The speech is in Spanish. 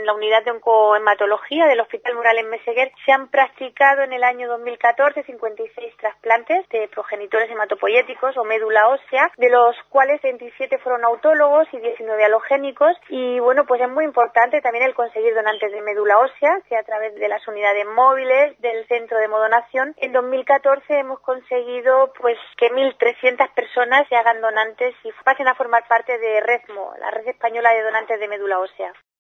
en la unidad de oncohematología del Hospital Rural en Meseguer se han practicado en el año 2014 56 trasplantes de progenitores hematopoyéticos o médula ósea, de los cuales 27 fueron autólogos y 19 halogénicos. Y bueno, pues es muy importante también el conseguir donantes de médula ósea, que a través de las unidades móviles del Centro de Hemodonación, en 2014 hemos conseguido pues que 1.300 personas se hagan donantes y pasen a formar parte de REDMO, la Red Española de Donantes de Médula Ósea.